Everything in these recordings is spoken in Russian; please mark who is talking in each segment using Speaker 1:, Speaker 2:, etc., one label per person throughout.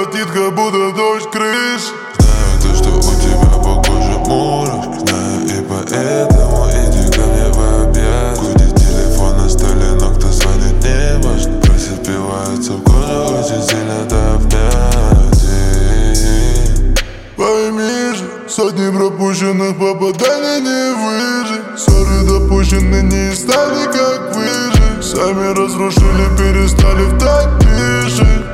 Speaker 1: колотит, как будто дождь крыш.
Speaker 2: Знаю то, что у тебя по коже мурашки. Знаю и поэтому иди ко мне в объятия. Гудит телефон на столе, но кто звонит, не важно. Просит, впиваются в кожу очень сильно до объятий.
Speaker 1: Пойми же, сотни пропущенных попаданий не выжить. Ссоры допущены, не стали как выжить. Сами разрушили, перестали в так жить.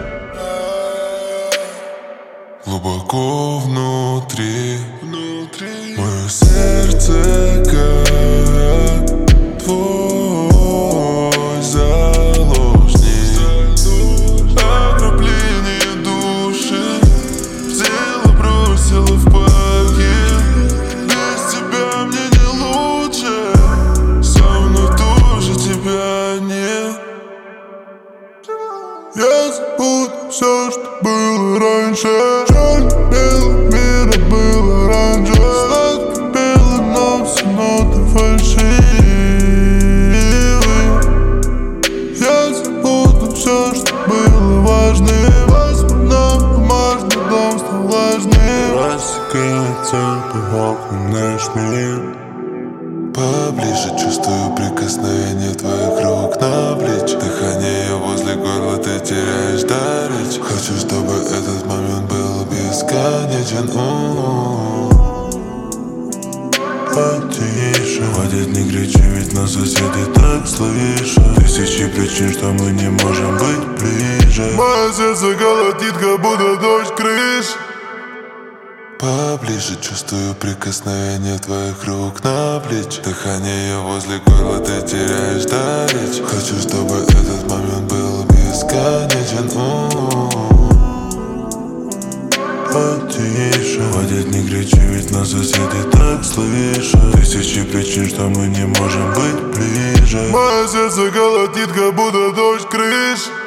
Speaker 2: Глубоко внутри мое сердце как твой заложник. Ограбление души взяла, бросила в пакет. Без тебя мне не лучше, со мной тоже тебя нет.
Speaker 1: Я забуду все, что было раньше. Черно-белый мир был оранжевый. Сладко-белый, но все ноты фальшивые. Я забуду все, что было важным. Возможно, бумажный дом стал влажным.
Speaker 2: Рассекается пылком наш мир. Поближе чувствую прикосновение твоих рук на плечи. Дыхание возле горла, ты теряешь дар речи. Хочу, чтобы этот момент был бесконечен. Потише, хватит не кричи, ведь нас соседи так слышат. Тысячи причин, что мы не можем быть ближе.
Speaker 1: Мое сердце колотит, как будто дождь крыш.
Speaker 2: Поближе чувствую прикосновение твоих рук на плечи. Дыхание возле горла, ты теряешь дар речи. Хочу, чтобы этот момент был бесконечен. Потише, хватит не кричи, ведь нас соседи так слышат. Тысячи причин, что мы не можем быть ближе.
Speaker 1: Мое сердце колотит, как будто дождь крыш.